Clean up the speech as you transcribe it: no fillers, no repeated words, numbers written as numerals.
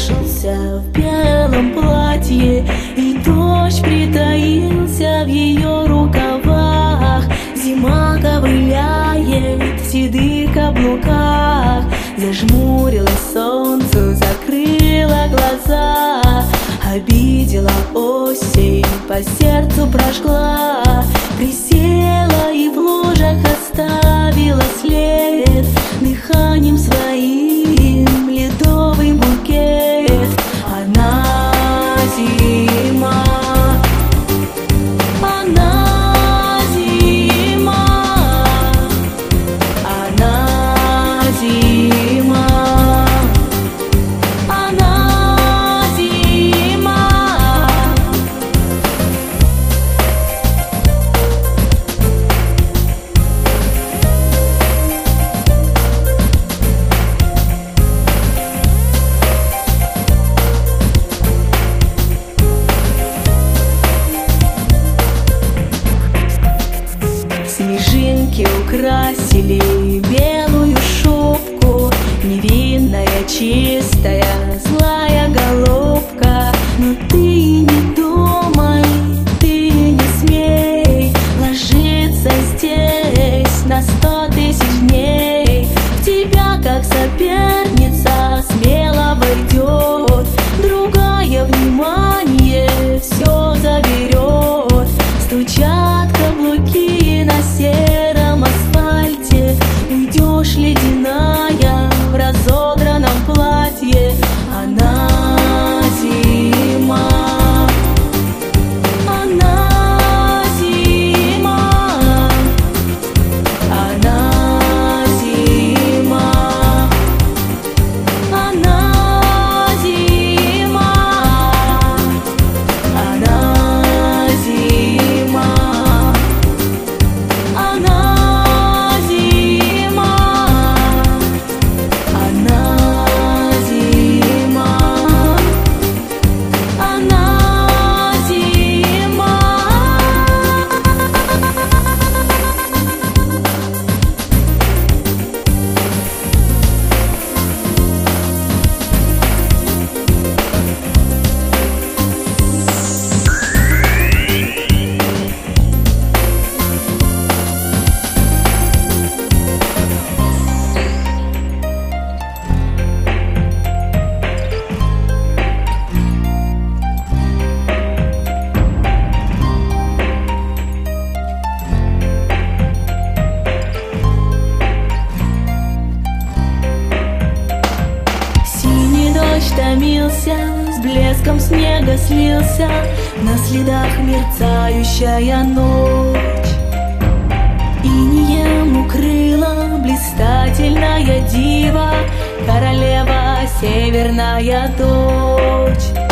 послышался в белом платье, и дождь притаился в ее рукавах. Зима ковыляет в седых каблуках, зажмурилась солнцу, закрыла глаза. Обидела осень, по сердцу прожгла, присела и в лужах оставила след. Дыханием своим ледовый букет. Она зима, она зима, она зима, она зима. Снежинки украсили белую шубку, невинная, чистая, злая голубка. Но ты не думай, ты не смей ложиться здесь на 100 тысяч дней. В тебя, как соперница, смело войдет другая, внимание все заберет. Стучат каблуки на сером асфальте, уйдешь ледяная в разодранном платье. Она зима, она зима, она зима, она зима, она зима, она зима, она зима, она зима. Синий дождь томился, с блеском снега слился, на следах мерцающая ночь. Инеем укрыла блистательная дива, королева, северная дочь.